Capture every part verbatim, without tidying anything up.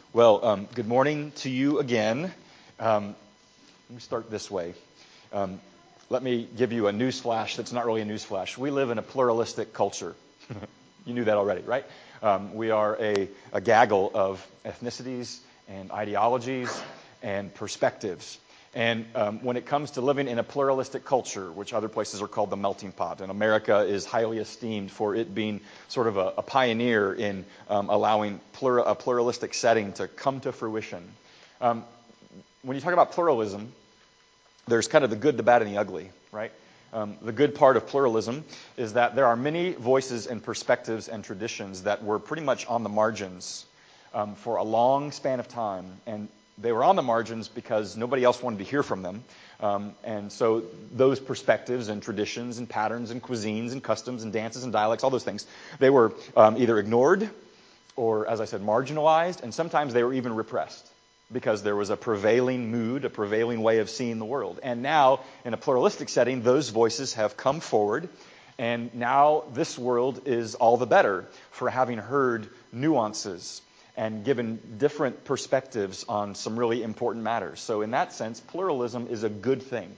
Well, um, good morning to you again. Um, let me start this way. Um, let me give you a news flash that's not really a news flash. We live in a pluralistic culture. You knew that already, right? Um, we are a, a gaggle of ethnicities and ideologies and perspectives. And um, when it comes to living in a pluralistic culture, which other places are called the melting pot, and America is highly esteemed for it being sort of a, a pioneer in um, allowing plura, a pluralistic setting to come to fruition. Um, when you talk about pluralism, there's kind of the good, the bad, and the ugly, right? Um, the good part of pluralism is that there are many voices and perspectives and traditions that were pretty much on the margins um, for a long span of time, and they were on the margins because nobody else wanted to hear from them. Um, and so those perspectives and traditions and patterns and cuisines and customs and dances and dialects, all those things, they were um, either ignored or, as I said, marginalized, and sometimes they were even repressed because there was a prevailing mood, a prevailing way of seeing the world. And now, in a pluralistic setting, those voices have come forward, and now this world is all the better for having heard nuances and given different perspectives on some really important matters. So in that sense, pluralism is a good thing.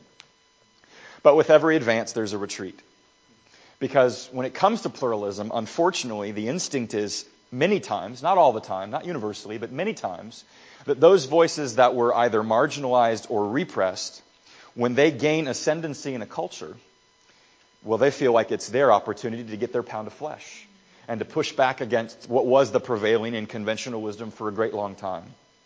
But with every advance, there's a retreat. Because when it comes to pluralism, unfortunately, the instinct is many times, not all the time, not universally, but many times, that those voices that were either marginalized or repressed, when they gain ascendancy in a culture, well, they feel like it's their opportunity to get their pound of flesh and to push back against what was the prevailing in conventional wisdom for a great long time.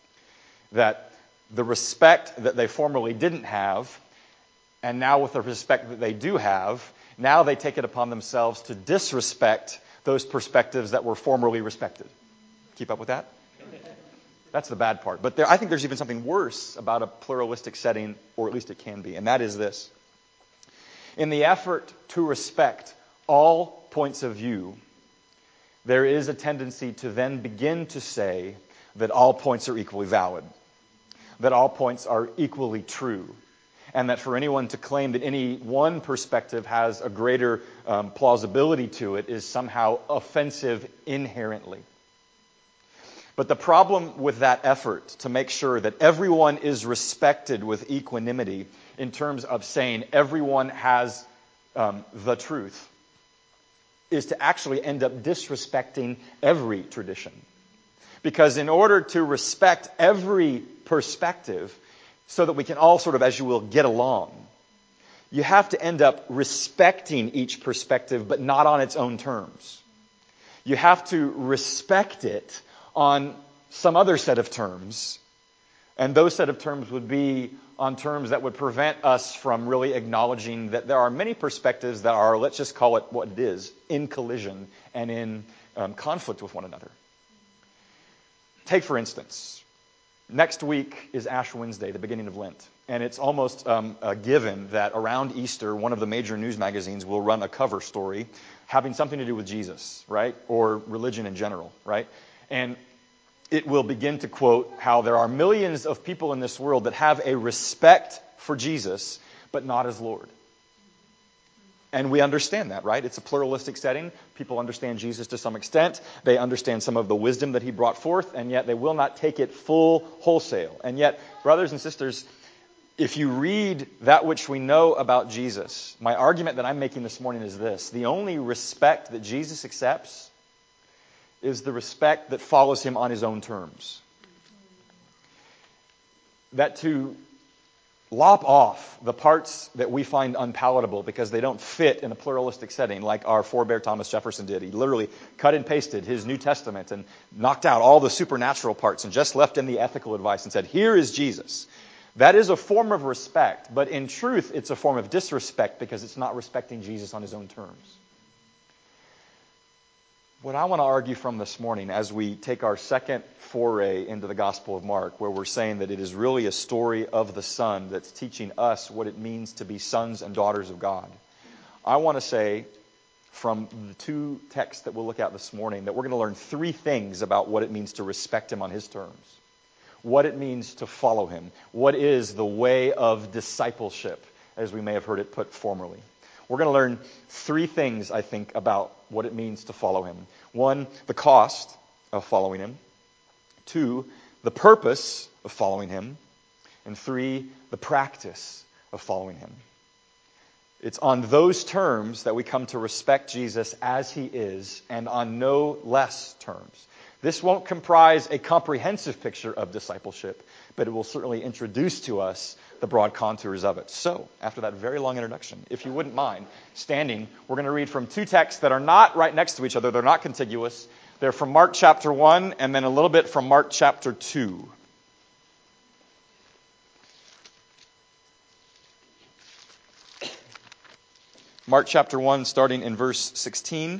That the respect that they formerly didn't have, and now with the respect that they do have, now they take it upon themselves to disrespect those perspectives that were formerly respected. Keep up with that? That's the bad part. But there, I think there's even something worse about a pluralistic setting, or at least it can be, and that is this. In the effort to respect all points of view, there is a tendency to then begin to say that all points are equally valid, that all points are equally true, and that for anyone to claim that any one perspective has a greater um, plausibility to it is somehow offensive inherently. But the problem with that effort to make sure that everyone is respected with equanimity in terms of saying everyone has um, the truth is to actually end up disrespecting every tradition. Because in order to respect every perspective so that we can all sort of, as you will, get along, you have to end up respecting each perspective, but not on its own terms. You have to respect it on some other set of terms, and those set of terms would be on terms that would prevent us from really acknowledging that there are many perspectives that are, let's just call it what it is, in collision and in um, conflict with one another. Take, for instance, next week is Ash Wednesday, the beginning of Lent. And it's almost um, a given that around Easter, one of the major news magazines will run a cover story having something to do with Jesus, right? Or religion in general, right? And it will begin to quote how there are millions of people in this world that have a respect for Jesus, but not as Lord. And we understand that, right? It's a pluralistic setting. People understand Jesus to some extent. They understand some of the wisdom that he brought forth, and yet they will not take it full wholesale. And yet, brothers and sisters, if you read that which we know about Jesus, my argument that I'm making this morning is this. The only respect that Jesus accepts is the respect that follows him on his own terms. That to lop off the parts that we find unpalatable because they don't fit in a pluralistic setting like our forebear Thomas Jefferson did. He literally cut and pasted his New Testament and knocked out all the supernatural parts and just left in the ethical advice and said, here is Jesus. That is a form of respect, but in truth it's a form of disrespect because it's not respecting Jesus on his own terms. What I want to argue from this morning as we take our second foray into the Gospel of Mark, where we're saying that it is really a story of the Son that's teaching us what it means to be sons and daughters of God. I want to say from the two texts that we'll look at this morning that we're going to learn three things about what it means to respect him on his terms, what it means to follow him, what is the way of discipleship, as we may have heard it put formerly. We're going to learn three things, I think, about what it means to follow him. One, the cost of following him. Two, the purpose of following him, and three, the practice of following him. It's on those terms that we come to respect Jesus as he is, and on no less terms. This won't comprise a comprehensive picture of discipleship, but it will certainly introduce to us the broad contours of it. So, after that very long introduction, if you wouldn't mind standing, we're going to read from two texts that are not right next to each other. They're not contiguous. They're from Mark chapter one and then a little bit from Mark chapter two. Mark chapter one, starting in verse sixteen.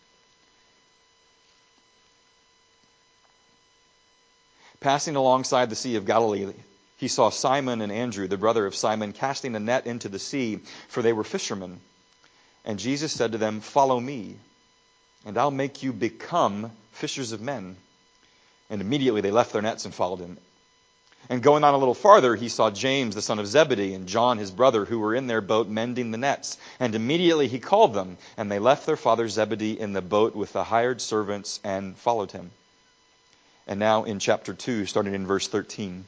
Passing alongside the Sea of Galilee, he saw Simon and Andrew, the brother of Simon, casting a net into the sea, for they were fishermen. And Jesus said to them, "Follow me, and I'll make you become fishers of men." And immediately they left their nets and followed him. And going on a little farther, he saw James, the son of Zebedee, and John, his brother, who were in their boat mending the nets. And immediately he called them, and they left their father Zebedee in the boat with the hired servants and followed him. And now in chapter two, starting in verse thirteen.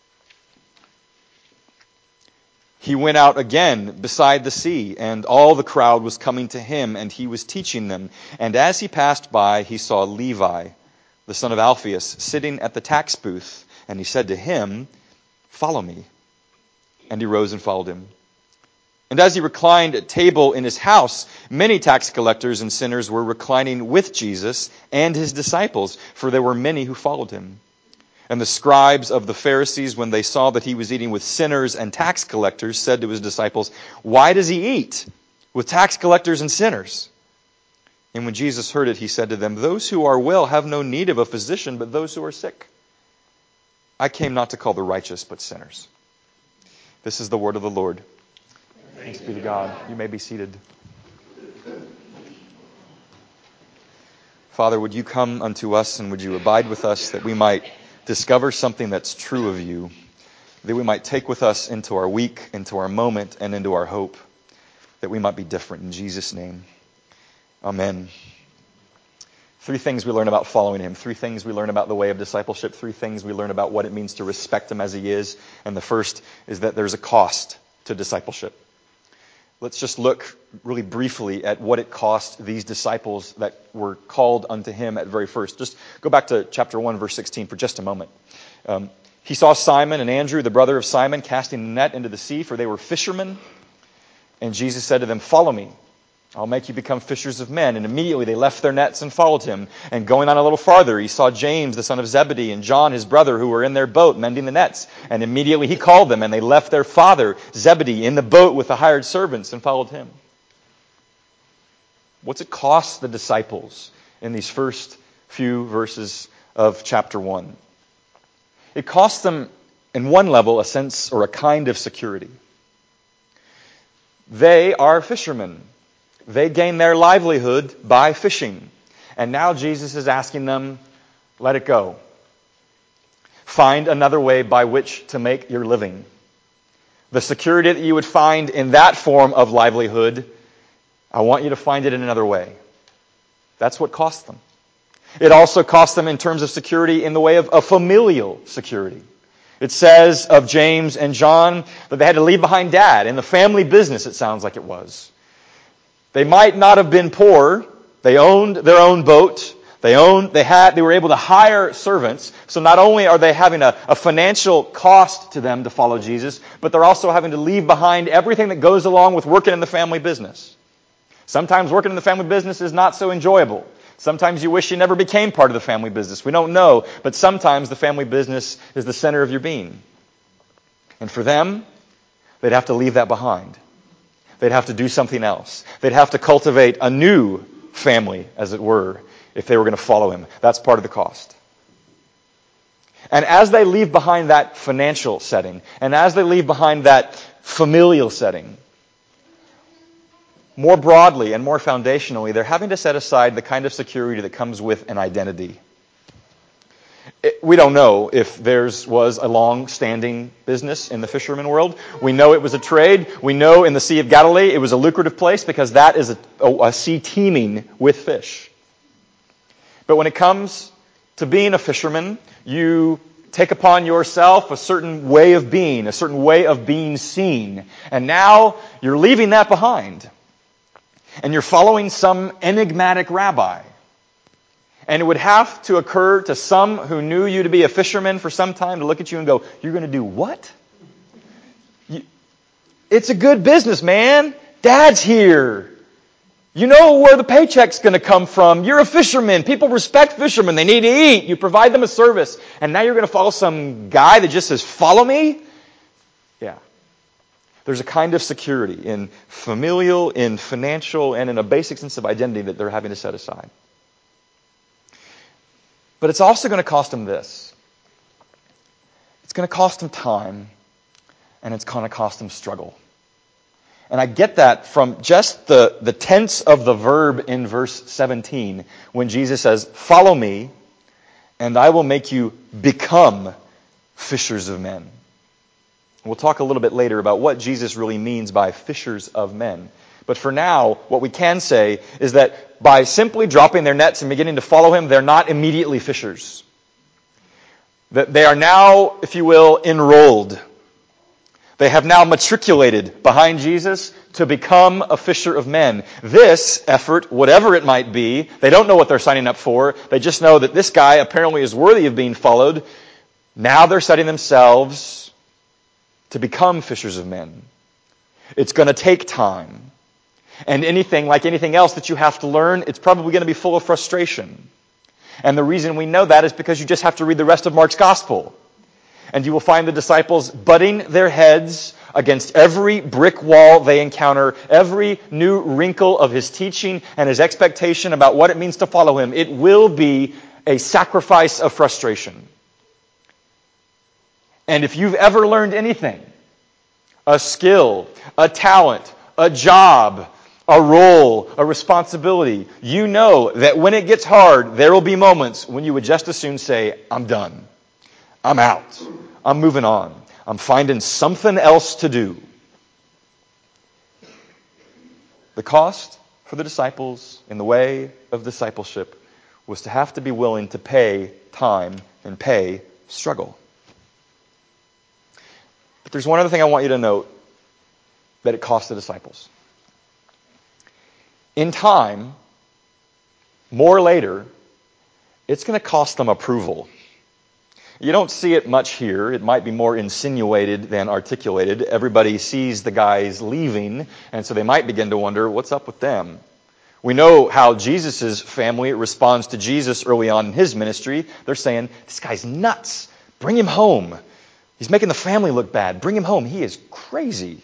He went out again beside the sea, and all the crowd was coming to him, and he was teaching them. And as he passed by, he saw Levi, the son of Alphaeus, sitting at the tax booth. And he said to him, "Follow me." And he rose and followed him. And as he reclined at table in his house, many tax collectors and sinners were reclining with Jesus and his disciples, for there were many who followed him. And the scribes of the Pharisees, when they saw that he was eating with sinners and tax collectors, said to his disciples, "Why does he eat with tax collectors and sinners?" And when Jesus heard it, he said to them, "Those who are well have no need of a physician, but those who are sick. I came not to call the righteous, but sinners." This is the word of the Lord. Thanks be to God. You may be seated. Father, would you come unto us and would you abide with us that we might discover something that's true of you, that we might take with us into our week, into our moment, and into our hope, that we might be different. In Jesus' name, amen. Three things we learn about following him. Three things we learn about the way of discipleship. Three things we learn about what it means to respect him as he is. And the first is that there's a cost to discipleship. Let's just look really briefly at what it cost these disciples that were called unto him at very first. Just go back to chapter one, verse sixteen for just a moment. Um, he saw Simon and Andrew, the brother of Simon, casting a net into the sea, for they were fishermen. And Jesus said to them, "Follow me. I'll make you become fishers of men." And immediately they left their nets and followed him. And going on a little farther, he saw James, the son of Zebedee, and John, his brother, who were in their boat mending the nets. And immediately he called them, and they left their father Zebedee in the boat with the hired servants and followed him. What's it cost the disciples in these first few verses of chapter one? It cost them, in one level, a sense or a kind of security. They are fishermen. They gain their livelihood by fishing. And now Jesus is asking them, let it go. Find another way by which to make your living. The security that you would find in that form of livelihood, I want you to find it in another way. That's what cost them. It also cost them in terms of security in the way of a familial security. It says of James and John that they had to leave behind dad in the family business, it sounds like it was. They might not have been poor. They owned their own boat. They owned, they had, they were able to hire servants. So not only are they having a, a financial cost to them to follow Jesus, but they're also having to leave behind everything that goes along with working in the family business. Sometimes working in the family business is not so enjoyable. Sometimes you wish you never became part of the family business. We don't know, but sometimes the family business is the center of your being. And for them, they'd have to leave that behind. They'd have to do something else. They'd have to cultivate a new family, as it were, if they were going to follow him. That's part of the cost. And as they leave behind that financial setting, and as they leave behind that familial setting, more broadly and more foundationally, they're having to set aside the kind of security that comes with an identity. It, we don't know if theirs was a long-standing business in the fisherman world. We know it was a trade. We know in the Sea of Galilee it was a lucrative place because that is a, a, a sea teeming with fish. But when it comes to being a fisherman, you take upon yourself a certain way of being, a certain way of being seen. And now you're leaving that behind. And you're following some enigmatic rabbi. And it would have to occur to some who knew you to be a fisherman for some time to look at you and go, you're going to do what? You, it's a good business, man. Dad's here. You know where the paycheck's going to come from. You're a fisherman. People respect fishermen. They need to eat. You provide them a service. And now you're going to follow some guy that just says, follow me? Yeah. There's a kind of security in familial, in financial, and in a basic sense of identity that they're having to set aside. But it's also going to cost them this. It's going to cost them time, and it's going to cost them struggle. And I get that from just the, the tense of the verb in verse seventeen, when Jesus says, follow me, and I will make you become fishers of men. We'll talk a little bit later about what Jesus really means by fishers of men. But for now, what we can say is that by simply dropping their nets and beginning to follow Him, they're not immediately fishers. That they are now, if you will, enrolled. They have now matriculated behind Jesus to become a fisher of men. This effort, whatever it might be, they don't know what they're signing up for. They just know that this guy apparently is worthy of being followed. Now they're setting themselves to become fishers of men. It's going to take time. And anything, like anything else that you have to learn, it's probably going to be full of frustration. And the reason we know that is because you just have to read the rest of Mark's gospel. And you will find the disciples butting their heads against every brick wall they encounter, every new wrinkle of His teaching and His expectation about what it means to follow Him. It will be a sacrifice of frustration. And if you've ever learned anything, a skill, a talent, a job, a role, a responsibility, you know that when it gets hard, there will be moments when you would just as soon say, I'm done. I'm out. I'm moving on. I'm finding something else to do. The cost for the disciples in the way of discipleship was to have to be willing to pay time and pay struggle. But there's one other thing I want you to note that it cost the disciples. In time, more later, it's going to cost them approval. You don't see it much here. It might be more insinuated than articulated. Everybody sees the guys leaving, and so they might begin to wonder, what's up with them? We know how Jesus' family responds to Jesus early on in His ministry. They're saying, this guy's nuts. Bring him home. He's making the family look bad. Bring him home. He is crazy.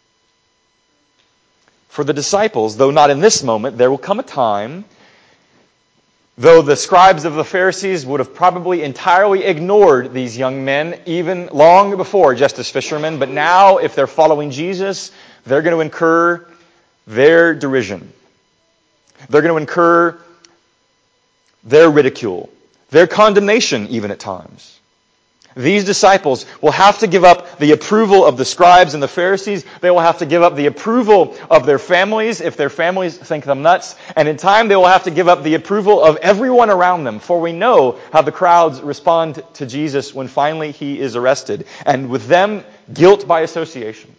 For the disciples, though not in this moment, there will come a time, though the scribes of the Pharisees would have probably entirely ignored these young men even long before just as fishermen, but now if they're following Jesus, they're going to incur their derision. They're going to incur their ridicule, their condemnation even at times. These disciples will have to give up the approval of the scribes and the Pharisees. They will have to give up the approval of their families if their families think them nuts. And in time, they will have to give up the approval of everyone around them. For we know how the crowds respond to Jesus when finally He is arrested. And with them, guilt by association.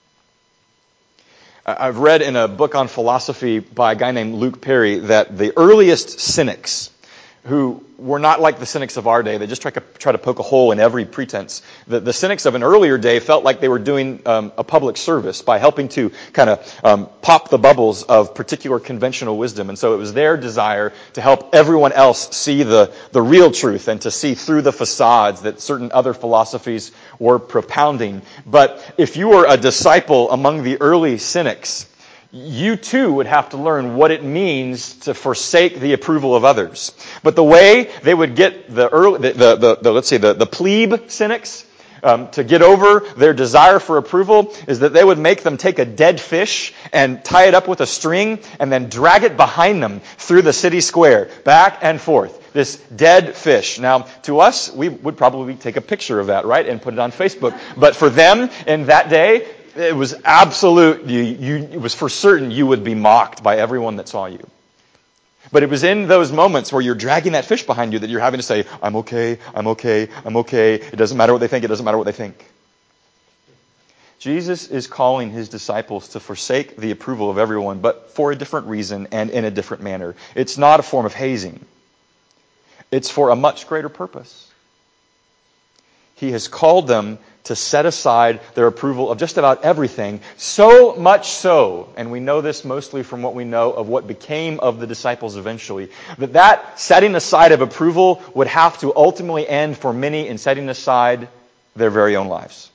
I've read in a book on philosophy by a guy named Luke Perry that the earliest cynics, who were not like the cynics of our day. They just try to, try to poke a hole in every pretense. The, the cynics of an earlier day felt like they were doing um, a public service by helping to kind of um, pop the bubbles of particular conventional wisdom. And so it was their desire to help everyone else see the, the real truth and to see through the facades that certain other philosophies were propounding. But if you were a disciple among the early cynics, you too would have to learn what it means to forsake the approval of others. But the way they would get the early, the, the, the, the let's say the, the plebe cynics um, to get over their desire for approval is that they would make them take a dead fish and tie it up with a string and then drag it behind them through the city square, back and forth. This dead fish. Now, to us, we would probably take a picture of that, right, and put it on Facebook. But for them, in that day, it was absolute, you, you, it was for certain you would be mocked by everyone that saw you. But it was in those moments where you're dragging that fish behind you that you're having to say, I'm okay, I'm okay, I'm okay. It doesn't matter what they think, it doesn't matter what they think. Jesus is calling his disciples to forsake the approval of everyone, but for a different reason and in a different manner. It's not a form of hazing. It's for a much greater purpose. He has called them to set aside their approval of just about everything, so much so, and we know this mostly from what we know of what became of the disciples eventually, that that setting aside of approval would have to ultimately end for many in setting aside their very own lives.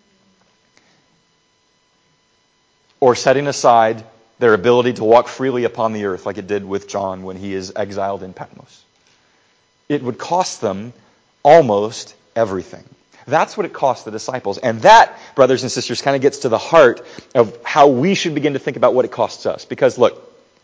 Or setting aside their ability to walk freely upon the earth like it did with John when he is exiled in Patmos. It would cost them almost everything. That's what it cost the disciples. And that, brothers and sisters, kind of gets to the heart of how we should begin to think about what it costs us. Because look,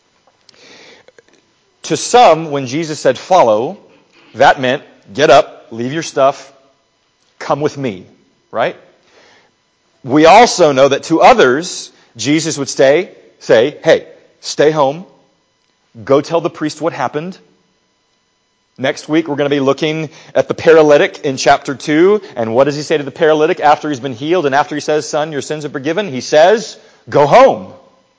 to some, when Jesus said follow, that meant get up, leave your stuff, come with me, right? We also know that to others, Jesus would stay, say, hey, stay home, go tell the priest what happened. Next week, we're going to be looking at the paralytic in chapter two. And what does he say to the paralytic after he's been healed and after he says, son, your sins are forgiven? He says, go home.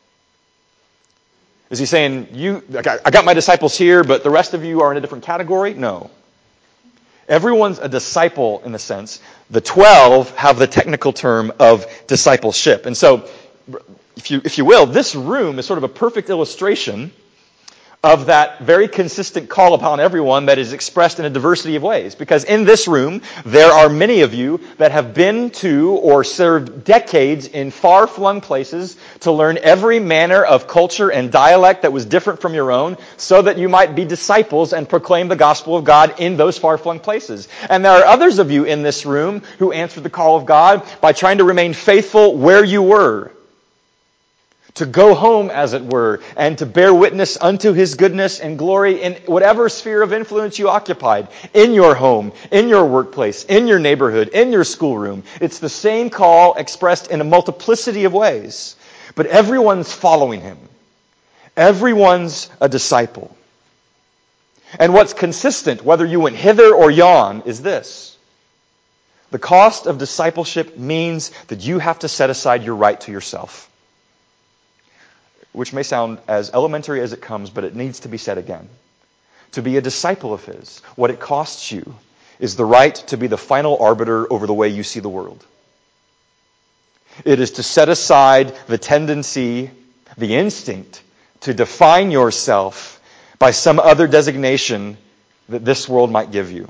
Is he saying, "You, I got my disciples here, but the rest of you are in a different category"? No. Everyone's a disciple in the sense. The twelve have the technical term of discipleship. And so, if you, if you will, this room is sort of a perfect illustration of that very consistent call upon everyone that is expressed in a diversity of ways. Because in this room, there are many of you that have been to or served decades in far-flung places to learn every manner of culture and dialect that was different from your own, so that you might be disciples and proclaim the gospel of God in those far-flung places. And there are others of you in this room who answered the call of God by trying to remain faithful where you were, to go home, as it were, and to bear witness unto his goodness and glory in whatever sphere of influence you occupied, in your home, in your workplace, in your neighborhood, in your schoolroom. It's the same call expressed in a multiplicity of ways. But everyone's following him. Everyone's a disciple. And what's consistent, whether you went hither or yon, is this. The cost of discipleship means that you have to set aside your right to yourself. Which may sound as elementary as it comes, but it needs to be said again. To be a disciple of his, what it costs you is the right to be the final arbiter over the way you see the world. It is to set aside the tendency, the instinct, to define yourself by some other designation that this world might give you.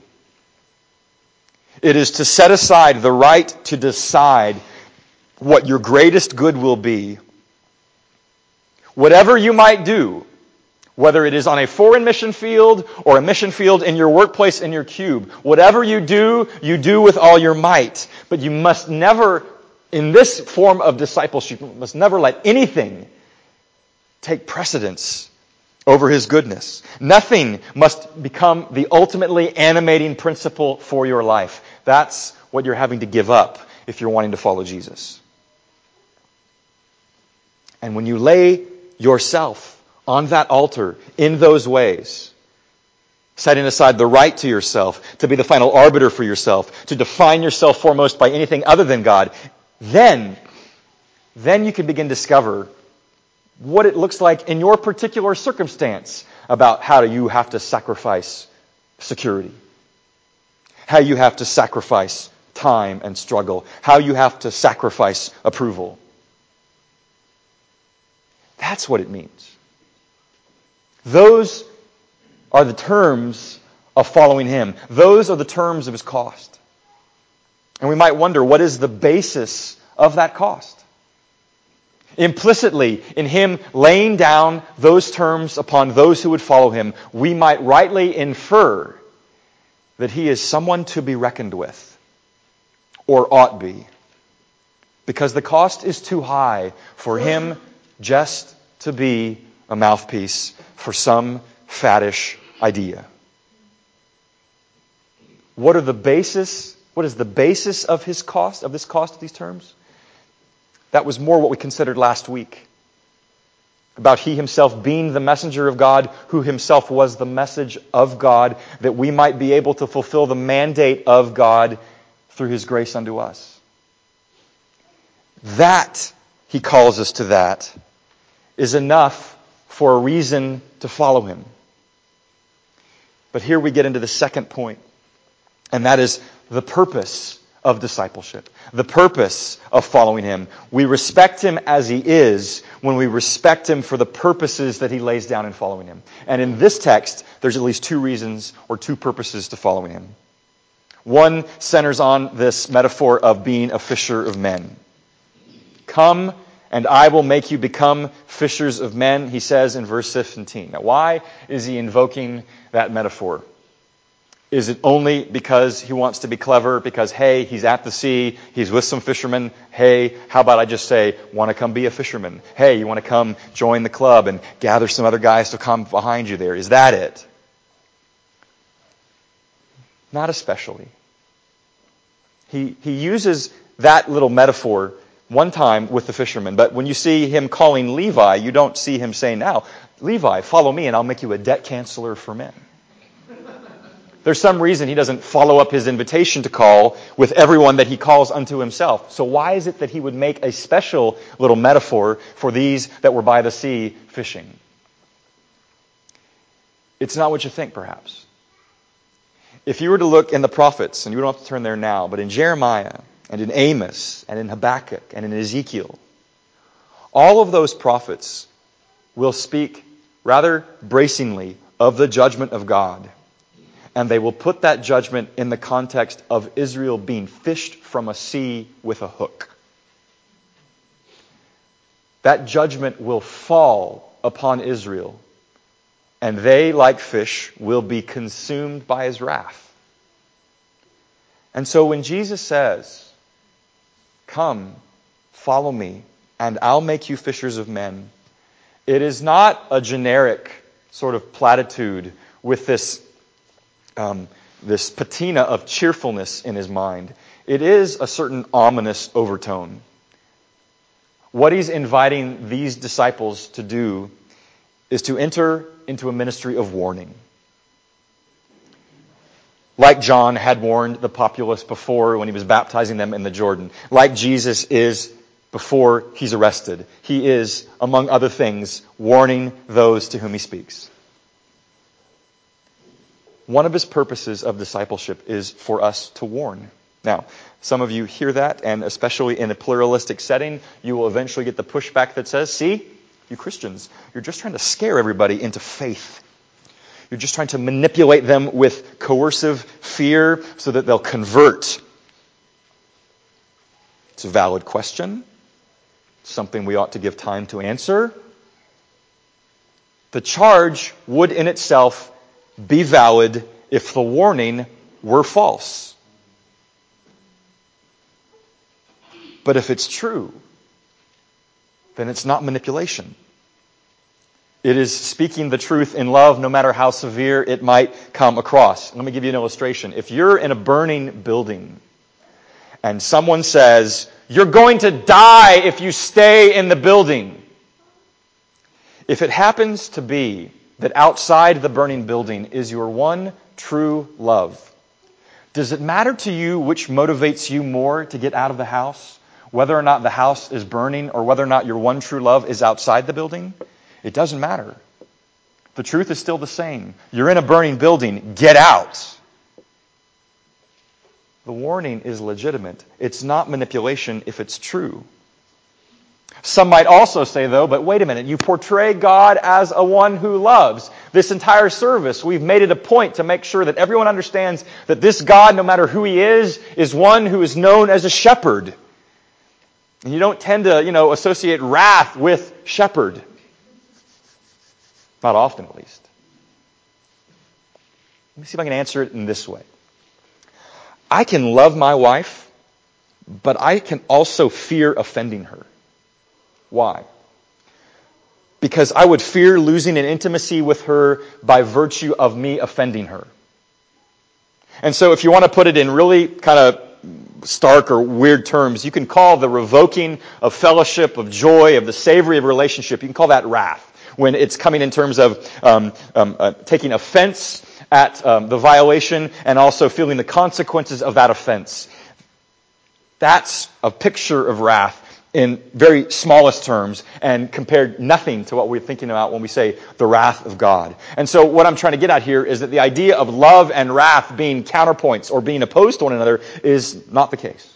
It is to set aside the right to decide what your greatest good will be. Whatever you might do, whether it is on a foreign mission field or a mission field in your workplace, in your cube, whatever you do, you do with all your might. But you must never, in this form of discipleship, you must never let anything take precedence over his goodness. Nothing must become the ultimately animating principle for your life. That's what you're having to give up if you're wanting to follow Jesus. And when you lay yourself on that altar in those ways, setting aside the right to yourself, to be the final arbiter for yourself, to define yourself foremost by anything other than God, then, then you can begin to discover what it looks like in your particular circumstance about how you have to sacrifice security, how you have to sacrifice time and struggle, how you have to sacrifice approval. That's what it means. Those are the terms of following him. Those are the terms of his cost. And we might wonder, what is the basis of that cost? Implicitly, in him laying down those terms upon those who would follow him, we might rightly infer that he is someone to be reckoned with, or ought be, because the cost is too high for him just to be a mouthpiece for some faddish idea. What are the basis? What is the basis of his cost, of this cost of these terms? That was more what we considered last week. about he himself being the messenger of God, who himself was the message of God, that we might be able to fulfill the mandate of God through his grace unto us. That, he calls us to that, is enough for a reason to follow him. But here we get into the second point, and that is the purpose of discipleship, the purpose of following him. We respect him as he is when we respect him for the purposes that he lays down in following him. And in this text, there's at least two reasons or two purposes to following him. One centers on this metaphor of being a fisher of men. Come, and I will make you become fishers of men, he says in verse seventeen. Now, why is he invoking that metaphor? Is it only because he wants to be clever? Because, hey, he's at the sea, he's with some fishermen. Hey, how about I just say, want to come be a fisherman? Hey, you want to come join the club and gather some other guys to come behind you there? Is that it? Not especially. He, he uses that little metaphor one time with the fishermen, but when you see him calling Levi, you don't see him saying, now, Levi, follow me and I'll make you a debt canceller for men. There's some reason he doesn't follow up his invitation to call with everyone that he calls unto himself. So why is it that he would make a special little metaphor for these that were by the sea fishing? It's not what you think, perhaps. If you were to look in the prophets, and you don't have to turn there now, but in Jeremiah and in Amos and in Habakkuk and in Ezekiel, all of those prophets will speak rather bracingly of the judgment of God. And they will put that judgment in the context of Israel being fished from a sea with a hook. That judgment will fall upon Israel, and they, like fish, will be consumed by his wrath. And so when Jesus says, come, follow me, and I'll make you fishers of men, it is not a generic sort of platitude with this Um, this patina of cheerfulness in his mind. It is a certain ominous overtone. What he's inviting these disciples to do is to enter into a ministry of warning. Like John had warned the populace before when he was baptizing them in the Jordan. Like Jesus is before he's arrested. He is, among other things, warning those to whom he speaks. One of his purposes of discipleship is for us to warn. Now, some of you hear that, and especially in a pluralistic setting, you will eventually get the pushback that says, see, you Christians, you're just trying to scare everybody into faith. You're just trying to manipulate them with coercive fear so that they'll convert. It's a valid question. Something we ought to give time to answer. The charge would in itself be valid if the warning were false. But if it's true, then it's not manipulation. It is speaking the truth in love, no matter how severe it might come across. Let me give you an illustration. If you're in a burning building and someone says, you're going to die if you stay in the building. If it happens to be that outside the burning building is your one true love, does it matter to you which motivates you more to get out of the house? Whether or not the house is burning or whether or not your one true love is outside the building? It doesn't matter. The truth is still the same. You're in a burning building. Get out. The warning is legitimate. It's not manipulation if it's true. Some might also say, though, but wait a minute, you portray God as a one who loves. This entire service, we've made it a point to make sure that everyone understands that this God, no matter who he is, is one who is known as a shepherd. And you don't tend to, you know, associate wrath with shepherd. Not often, at least. Let me see if I can answer it in this way. I can love my wife, but I can also fear offending her. Why? Because I would fear losing an intimacy with her by virtue of me offending her. And so if you want to put it in really kind of stark or weird terms, you can call the revoking of fellowship, of joy, of the savory of relationship, you can call that wrath. When it's coming in terms of um, um, uh, taking offense at um, the violation and also feeling the consequences of that offense. That's a picture of wrath in very smallest terms and compared nothing to what we're thinking about when we say the wrath of God. And so what I'm trying to get at here is that the idea of love and wrath being counterpoints or being opposed to one another is not the case.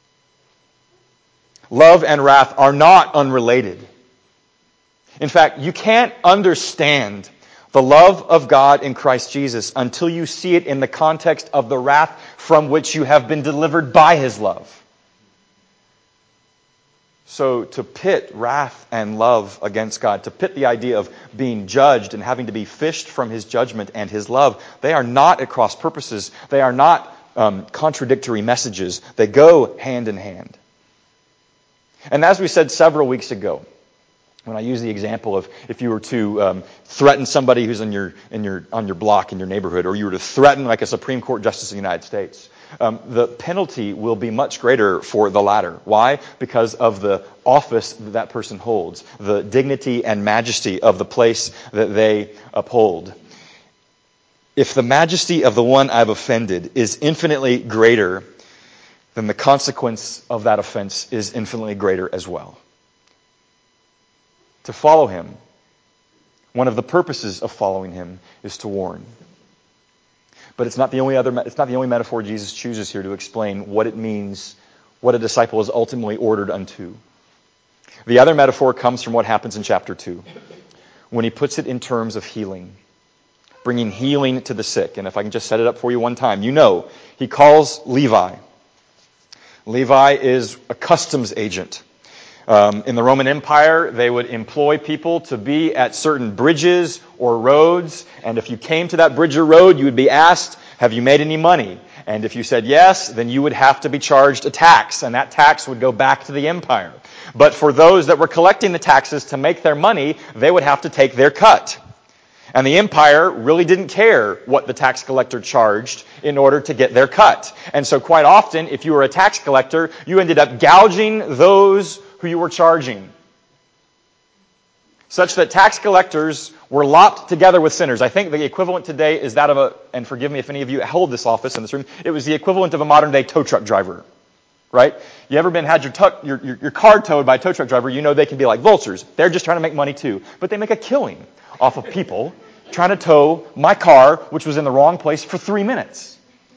Love and wrath are not unrelated. In fact, you can't understand the love of God in Christ Jesus until you see it in the context of the wrath from which you have been delivered by His love. So to pit wrath and love against God, to pit the idea of being judged and having to be fished from His judgment and His love, they are not at cross purposes. They are not um, contradictory messages. They go hand in hand. And as we said several weeks ago, when I use the example of if you were to um, threaten somebody who's in your in your on your block in your neighborhood, or you were to threaten like a Supreme Court justice of the United States, um, the penalty will be much greater for the latter. Why? Because of the office that that person holds, the dignity and majesty of the place that they uphold. If the majesty of the one I've offended is infinitely greater, then the consequence of that offense is infinitely greater as well. To follow Him, one of the purposes of following Him is to warn. But it's not the only other. It's not the only metaphor Jesus chooses here to explain what it means, what a disciple is ultimately ordered unto. The other metaphor comes from what happens in chapter two, when He puts it in terms of healing, bringing healing to the sick. And if I can just set it up for you one time, you know, He calls Levi. Levi is a customs agent. Um, in the Roman Empire, they would employ people to be at certain bridges or roads, and if you came to that bridge or road, you would be asked, have you made any money? And if you said yes, then you would have to be charged a tax, and that tax would go back to the empire. But for those that were collecting the taxes to make their money, they would have to take their cut. And the empire really didn't care what the tax collector charged in order to get their cut. And so quite often, if you were a tax collector, you ended up gouging those who you were charging, such that tax collectors were lopped together with sinners. I think the equivalent today is that of a, and forgive me if any of you hold this office in this room, it was the equivalent of a modern day tow truck driver, right? You ever been had your, tuck, your, your, your car towed by a tow truck driver, you know they can be like vultures. They're just trying to make money too. But they make a killing off of people trying to tow my car, which was in the wrong place, for three minutes.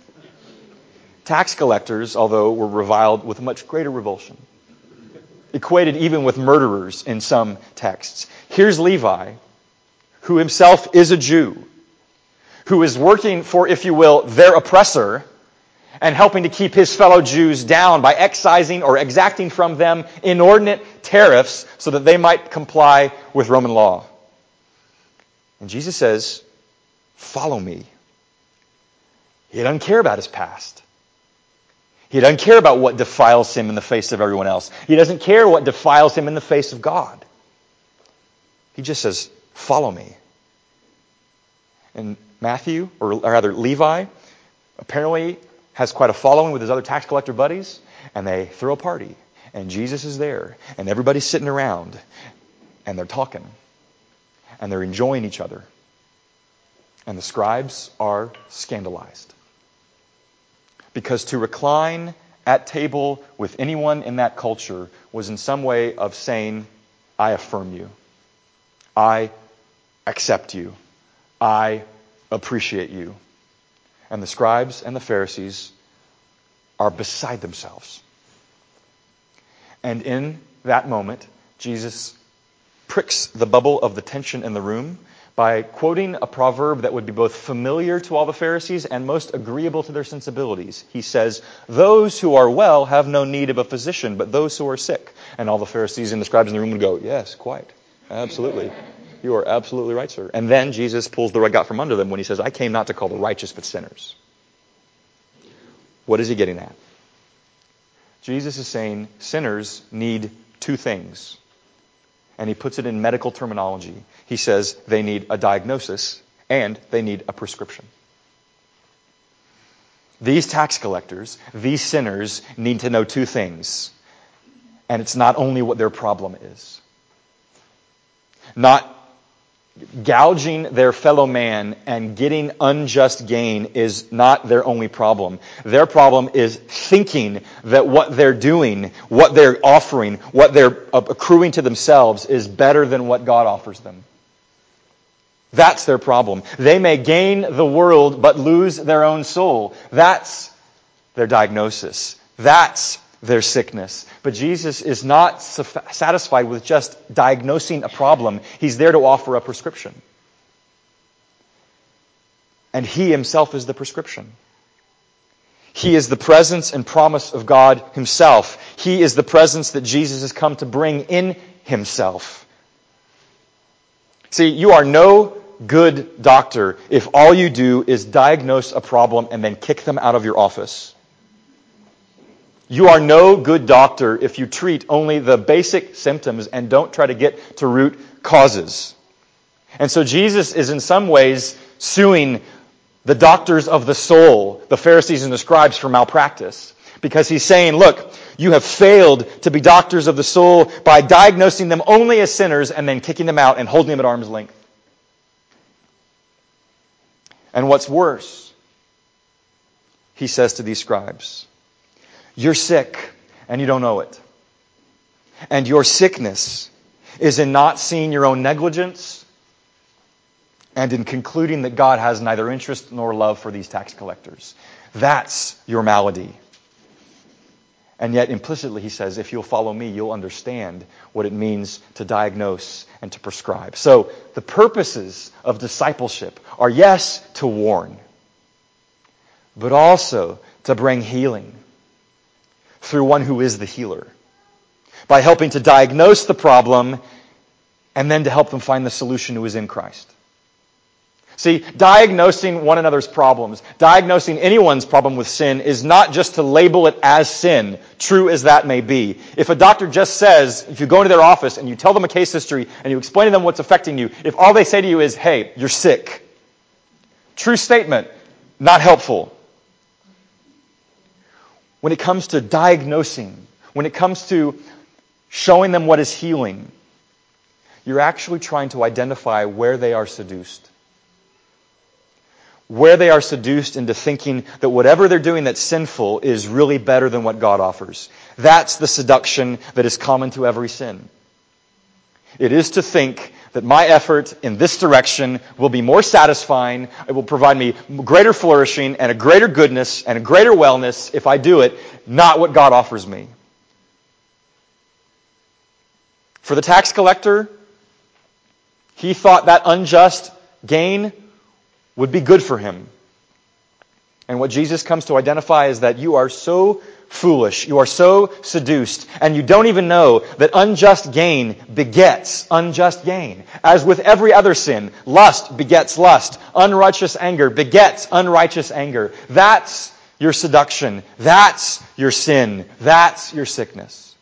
Tax collectors, although, were reviled with much greater revulsion, equated even with murderers in some texts. Here's Levi, who himself is a Jew, who is working for, if you will, their oppressor, and helping to keep his fellow Jews down by excising or exacting from them inordinate tariffs so that they might comply with Roman law. And Jesus says, follow me. He doesn't care about his past. He doesn't care about what defiles him in the face of everyone else. He doesn't care what defiles him in the face of God. He just says, follow me. And Matthew, or rather Levi, apparently has quite a following with his other tax collector buddies, and they throw a party. And Jesus is there, and everybody's sitting around, and they're talking, and they're enjoying each other. And the scribes are scandalized. Because to recline at table with anyone in that culture was in some way of saying, I affirm you. I accept you. I appreciate you. And the scribes and the Pharisees are beside themselves. And in that moment, Jesus pricks the bubble of the tension in the room by quoting a proverb that would be both familiar to all the Pharisees and most agreeable to their sensibilities. He says, those who are well have no need of a physician, but those who are sick. And all the Pharisees and the scribes in the room would go, yes, quite. Absolutely. You are absolutely right, sir. And then Jesus pulls the rug out from under them when he says, I came not to call the righteous, but sinners. What is he getting at? Jesus is saying sinners need two things. And he puts it in medical terminology. He says they need a diagnosis and they need a prescription. these tax collectors, these sinners, need to know two things. And it's not only what their problem is. Not gouging their fellow man and getting unjust gain is not their only problem. Their problem is thinking that what they're doing, what they're offering, what they're accruing to themselves is better than what God offers them. That's their problem. They may gain the world but lose their own soul. That's their diagnosis. That's their sickness. But Jesus is not satisfied with just diagnosing a problem. He's there to offer a prescription. And He Himself is the prescription. He is the presence and promise of God Himself. He is the presence that Jesus has come to bring in Himself. See, you are no good doctor if all you do is diagnose a problem and then kick them out of your office. You are no good doctor if you treat only the basic symptoms and don't try to get to root causes. And so Jesus is in some ways suing the doctors of the soul, the Pharisees and the scribes, for malpractice. Because he's saying, look, you have failed to be doctors of the soul by diagnosing them only as sinners and then kicking them out and holding them at arm's length. And what's worse, he says to these scribes, you're sick and you don't know it. And your sickness is in not seeing your own negligence and in concluding that God has neither interest nor love for these tax collectors. That's your malady. And yet implicitly he says, if you'll follow me, you'll understand what it means to diagnose and to prescribe. So the purposes of discipleship are, yes, to warn, but also to bring healing through one who is the healer, by helping to diagnose the problem and then to help them find the solution who is in Christ. See, diagnosing one another's problems, diagnosing anyone's problem with sin is not just to label it as sin, true as that may be. If a doctor just says, if you go into their office and you tell them a case history and you explain to them what's affecting you, if all they say to you is, hey, you're sick, true statement, not helpful. When it comes to diagnosing, when it comes to showing them what is healing, you're actually trying to identify where they are seduced. Where they are seduced into thinking that whatever they're doing that's sinful is really better than what God offers. That's the seduction that is common to every sin. It is to think that my effort in this direction will be more satisfying, it will provide me greater flourishing and a greater goodness and a greater wellness if I do it, not what God offers me. For the tax collector, he thought that unjust gain would be good for him. And what Jesus comes to identify is that you are so foolish, you are so seduced, and you don't even know that unjust gain begets unjust gain. As with every other sin, lust begets lust. Unrighteous anger begets unrighteous anger. That's your seduction. That's your sin. That's your sickness.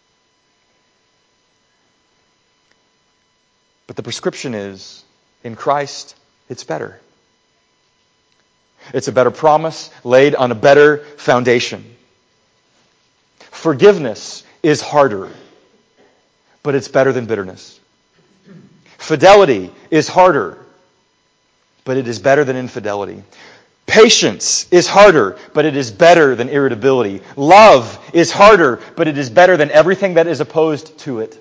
But the prescription is, in Christ, it's better. It's a better promise laid on a better foundation. Forgiveness is harder, but it's better than bitterness. Fidelity is harder, but it is better than infidelity. Patience is harder, but it is better than irritability. Love is harder, but it is better than everything that is opposed to it.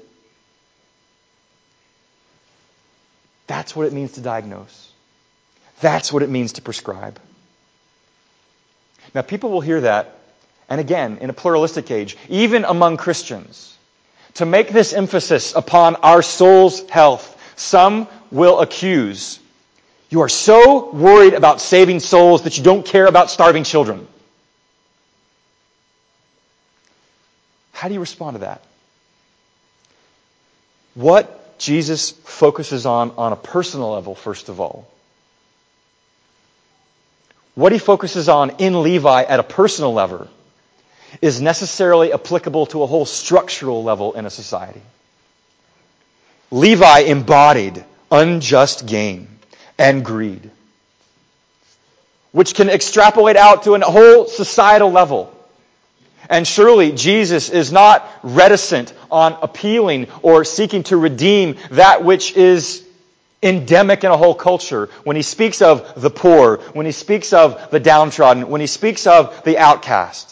That's what it means to diagnose. That's what it means to prescribe. Now, people will hear that, and again, in a pluralistic age, even among Christians, to make this emphasis upon our soul's health, some will accuse, you are so worried about saving souls that you don't care about starving children. How do you respond to that? What Jesus focuses on on a personal level, first of all, what he focuses on in Levi at a personal level is necessarily applicable to a whole structural level in a society. Levi embodied unjust gain and greed. which can extrapolate out to a whole societal level. And surely Jesus is not reticent on appealing or seeking to redeem that which is endemic in a whole culture. When he speaks of the poor, when he speaks of the downtrodden, when he speaks of the outcast.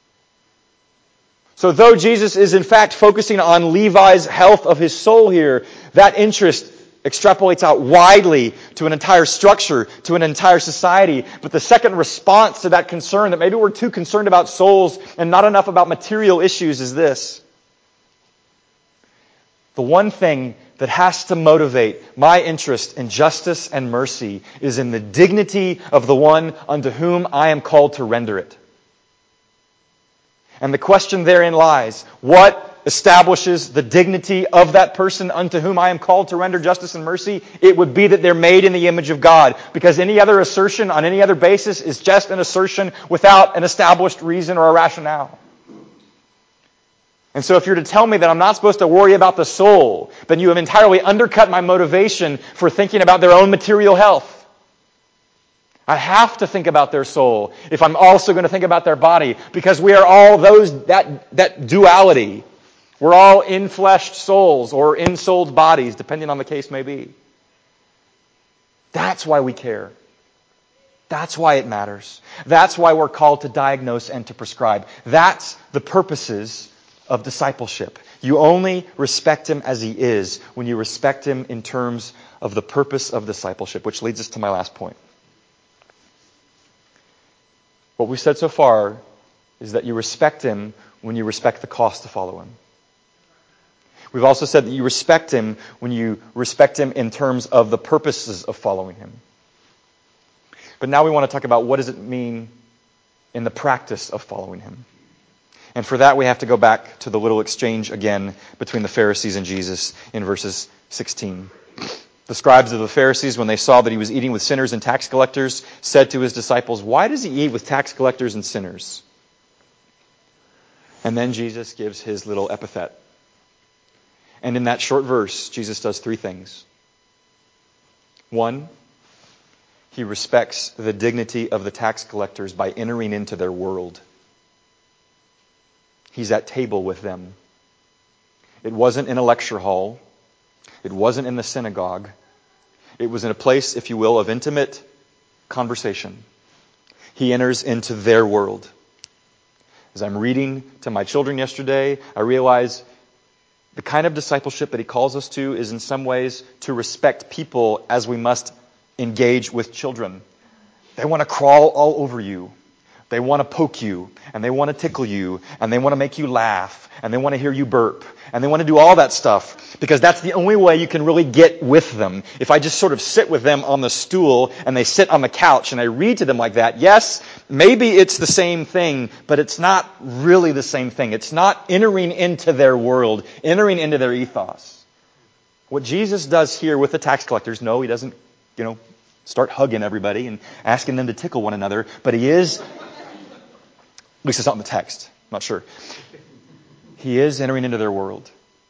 So though Jesus is in fact focusing on Levi's health of his soul here, that interest extrapolates out widely to an entire structure, to an entire society. But the second response to that concern, that maybe we're too concerned about souls and not enough about material issues, is this. The one thing that has to motivate my interest in justice and mercy is in the dignity of the one unto whom I am called to render it. And the question therein lies, what establishes the dignity of that person unto whom I am called to render justice and mercy? It would be that they're made in the image of God. Because any other assertion on any other basis is just an assertion without an established reason or a rationale. And so if you're to tell me that I'm not supposed to worry about the soul, then you have entirely undercut my motivation for thinking about their own material health. I have to think about their soul if I'm also going to think about their body, because we are all those that that duality. We're all in-fleshed souls or in-souled bodies, depending on the case may be. That's why we care. That's why it matters. That's why we're called to diagnose and to prescribe. That's the purposes of discipleship. You only respect him as he is when you respect him in terms of the purpose of discipleship, which leads us to my last point. What we've said so far is that you respect him when you respect the cost to follow him. We've also said that you respect him when you respect him in terms of the purposes of following him. But now we want to talk about what does it mean in the practice of following him. And for that we have to go back to the little exchange again between the Pharisees and Jesus in verses sixteen. The scribes of the Pharisees, when they saw that he was eating with sinners and tax collectors, said to his disciples, "Why does he eat with tax collectors and sinners?" And then Jesus gives his little epithet. And in that short verse, Jesus does three things. One, he respects the dignity of the tax collectors by entering into their world. He's at table with them. It wasn't in a lecture hall. It wasn't in the synagogue. It was in a place, if you will, of intimate conversation. He enters into their world. As I'm reading to my children yesterday, I realize the kind of discipleship that he calls us to is in some ways to respect people as we must engage with children. They want to crawl all over you. They want to poke you, and they want to tickle you, and they want to make you laugh, and they want to hear you burp, and they want to do all that stuff, because that's the only way you can really get with them. If I just sort of sit with them on the stool, and they sit on the couch, and I read to them like that, yes, maybe it's the same thing, but it's not really the same thing. It's not entering into their world, entering into their ethos. What Jesus does here with the tax collectors, no, he doesn't, you know, start hugging everybody and asking them to tickle one another, but he is... At least it's not in the text. I'm not sure. He is entering into their world.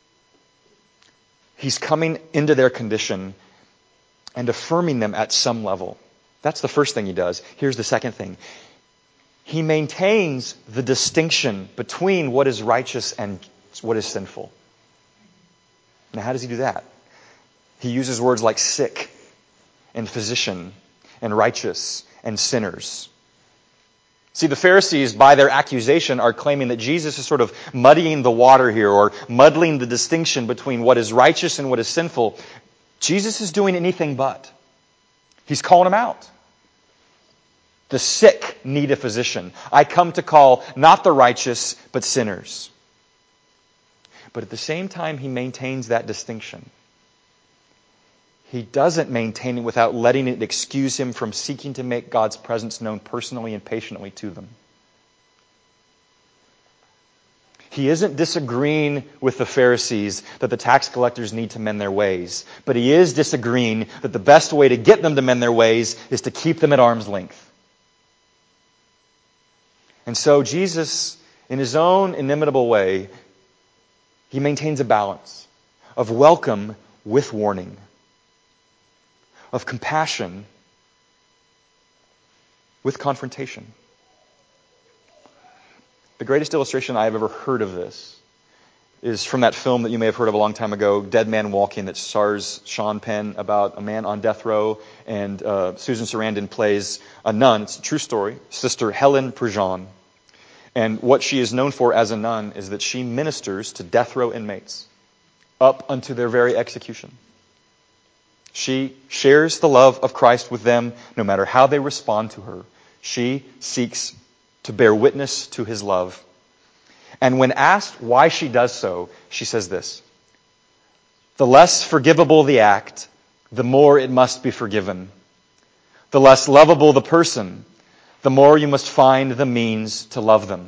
He's coming into their condition and affirming them at some level. That's the first thing he does. Here's the second thing. He maintains the distinction between what is righteous and what is sinful. Now, how does he do that? He uses words like sick and physician and righteous and sinners. See, the Pharisees, by their accusation, are claiming that Jesus is sort of muddying the water here, or muddling the distinction between what is righteous and what is sinful. Jesus is doing anything but. He's calling them out. The sick need a physician. I come to call not the righteous, but sinners. But at the same time, he maintains that distinction. He doesn't maintain it without letting it excuse him from seeking to make God's presence known personally and patiently to them. He isn't disagreeing with the Pharisees that the tax collectors need to mend their ways, but he is disagreeing that the best way to get them to mend their ways is to keep them at arm's length. And so Jesus, in his own inimitable way, he maintains a balance of welcome with warning, of compassion with confrontation. The greatest illustration I have ever heard of this is from that film that you may have heard of a long time ago, Dead Man Walking, that stars Sean Penn, about a man on death row, and uh, Susan Sarandon plays a nun. It's a true story, Sister Helen Prejean. And what she is known for as a nun is that she ministers to death row inmates up unto their very execution. She shares the love of Christ with them no matter how they respond to her. She seeks to bear witness to his love. And when asked why she does so, she says this: the less forgivable the act, the more it must be forgiven. The less lovable the person, the more you must find the means to love them.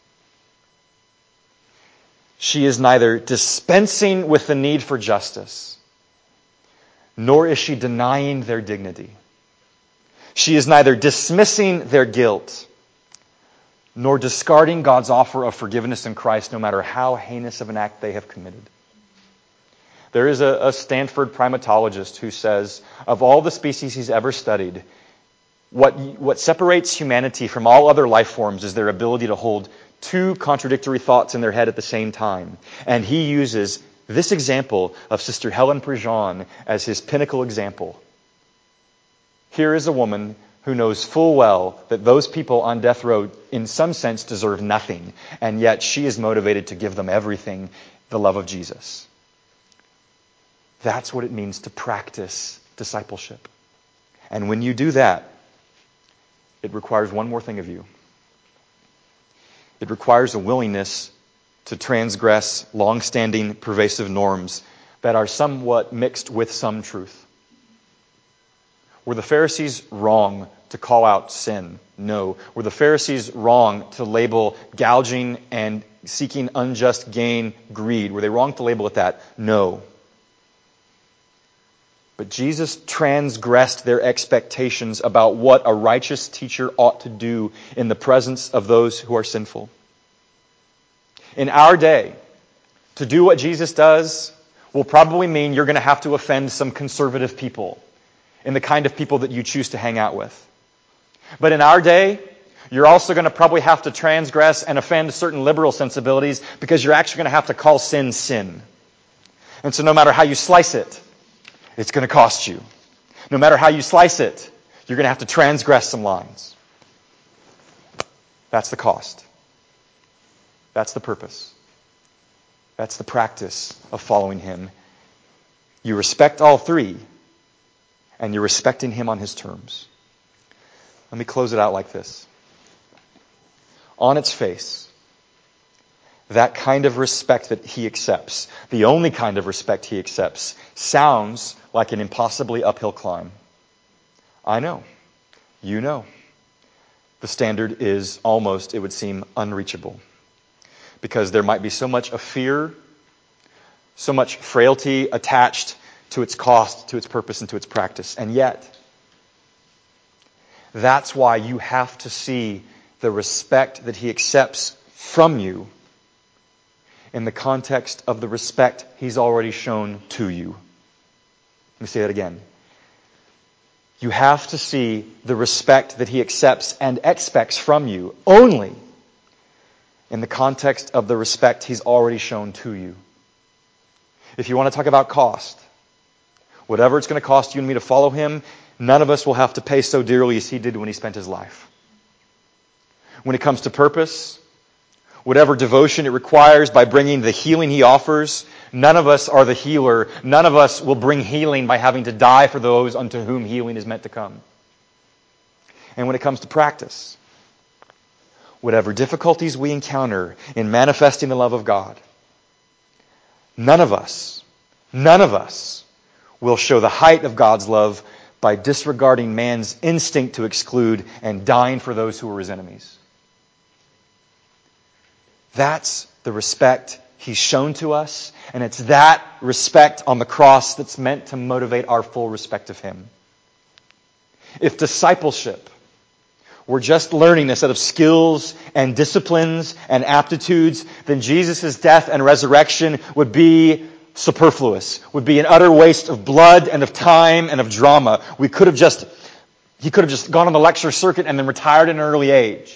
She is neither dispensing with the need for justice, nor is she denying their dignity. She is neither dismissing their guilt, nor discarding God's offer of forgiveness in Christ, no matter how heinous of an act they have committed. There is a, a Stanford primatologist who says, of all the species he's ever studied, what, what separates humanity from all other life forms is their ability to hold two contradictory thoughts in their head at the same time. And he uses this example of Sister Helen Prejean as his pinnacle example. Here is a woman who knows full well that those people on death row in some sense deserve nothing, and yet she is motivated to give them everything, the love of Jesus. That's what it means to practice discipleship. And when you do that, it requires one more thing of you. It requires a willingness to transgress long-standing pervasive norms that are somewhat mixed with some truth. Were the Pharisees wrong to call out sin? No. Were the Pharisees wrong to label gouging and seeking unjust gain greed? Were they wrong to label it that? No. But Jesus transgressed their expectations about what a righteous teacher ought to do in the presence of those who are sinful. In our day, to do what Jesus does will probably mean you're going to have to offend some conservative people in the kind of people that you choose to hang out with. But in our day, you're also going to probably have to transgress and offend certain liberal sensibilities, because you're actually going to have to call sin sin. And so no matter how you slice it, it's going to cost you. No matter how you slice it, you're going to have to transgress some lines. That's the cost. That's the purpose. That's the practice of following Him. You respect all three, and you're respecting Him on His terms. Let me close it out like this. On its face, that kind of respect that He accepts, the only kind of respect He accepts, sounds like an impossibly uphill climb. I know. You know. The standard is almost, it would seem, unreachable. Because there might be so much of fear, so much frailty attached to its cost, to its purpose, and to its practice. And yet, that's why you have to see the respect that He accepts from you in the context of the respect He's already shown to you. Let me say that again. You have to see the respect that He accepts and expects from you only in the context of the respect He's already shown to you. If you want to talk about cost, whatever it's going to cost you and me to follow Him, none of us will have to pay so dearly as He did when He spent His life. When it comes to purpose, whatever devotion it requires by bringing the healing He offers, none of us are the healer. None of us will bring healing by having to die for those unto whom healing is meant to come. And when it comes to practice, whatever difficulties we encounter in manifesting the love of God, none of us, none of us will show the height of God's love by disregarding man's instinct to exclude and dying for those who are His enemies. That's the respect He's shown to us, and it's that respect on the cross that's meant to motivate our full respect of Him. If discipleship were just learning a set of skills and disciplines and aptitudes, then Jesus' death and resurrection would be superfluous, would be an utter waste of blood and of time and of drama. We could have just He could have just gone on the lecture circuit and then retired at an early age.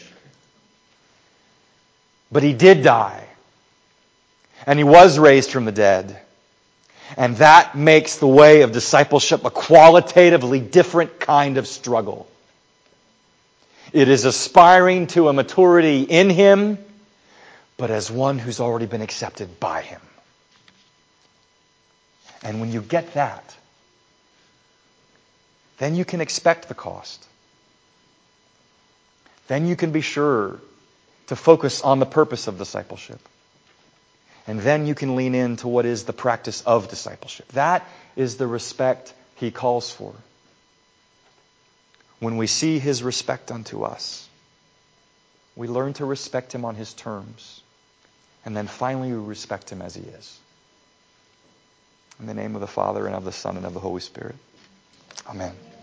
But he did die. And he was raised from the dead. And that makes the way of discipleship a qualitatively different kind of struggle. It is aspiring to a maturity in Him, but as one who's already been accepted by Him. And when you get that, then you can expect the cost. Then you can be sure to focus on the purpose of discipleship. And then you can lean into what is the practice of discipleship. That is the respect He calls for. When we see His respect unto us, we learn to respect Him on His terms. And then finally we respect Him as He is. In the name of the Father, and of the Son, and of the Holy Spirit. Amen.